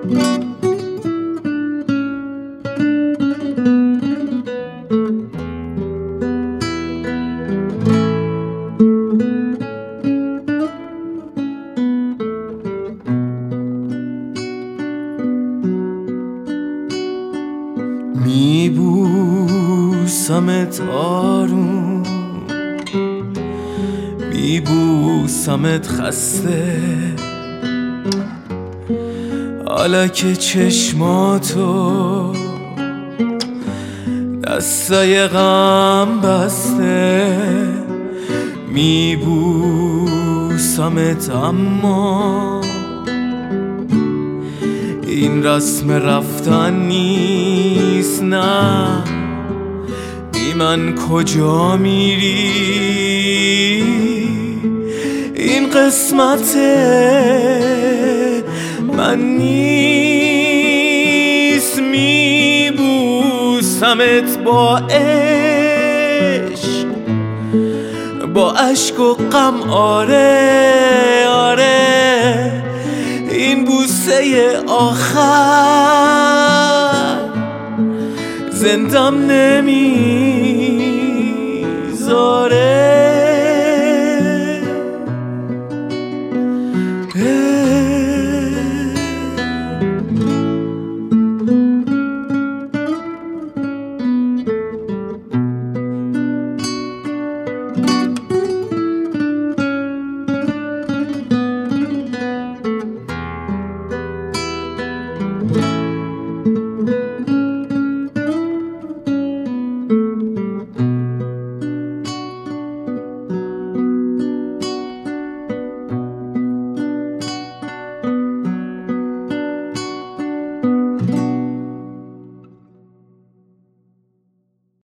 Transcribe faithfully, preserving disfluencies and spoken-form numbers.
میبوسمت آروم، میبوسمت خسته، حالا که چشماتو دستای غم بسته. میبوسمت اما این رسم رفتن نیست، نه بی من کجا میری؟ این قسمت من نیست. میبوسمت با عشق، با عشق و غم، آره آره. این بوسه آخر زندم نمیذاره.